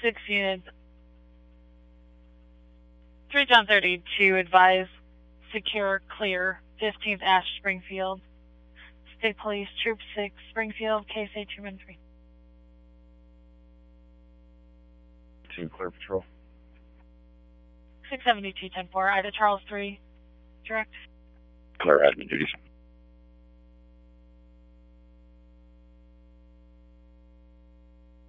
6 units. 3 John 32, advise, secure, clear, 15th Ash, Springfield. State Police, Troop 6, Springfield, case 8213. Team Clear Patrol. 672-10-4, Ida Charles 3, direct. Clear admin duties.